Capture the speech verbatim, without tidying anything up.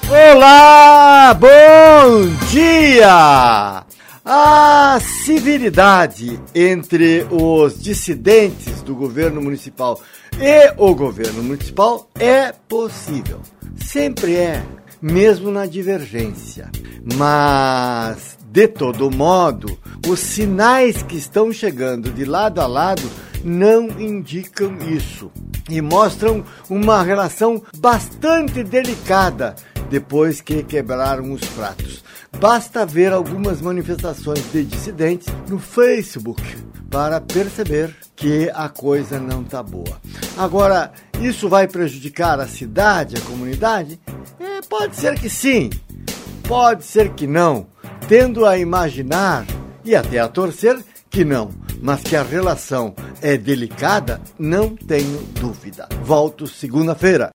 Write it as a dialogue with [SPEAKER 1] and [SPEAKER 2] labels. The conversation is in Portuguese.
[SPEAKER 1] Olá, bom dia! A civilidade entre os dissidentes do governo municipal e o governo municipal é possível. Sempre é, mesmo na divergência. Mas, de todo modo, os sinais que estão chegando de lado a lado não indicam isso e mostram uma relação bastante delicada depois que quebraram os pratos. Basta ver algumas manifestações de dissidentes no Facebook para perceber que a coisa não está boa. Agora, isso vai prejudicar a cidade, a comunidade? É, pode ser que sim, pode ser que não. Tendo a imaginar e até a torcer que não, mas que a relação é delicada, não tenho dúvida. Volto segunda-feira.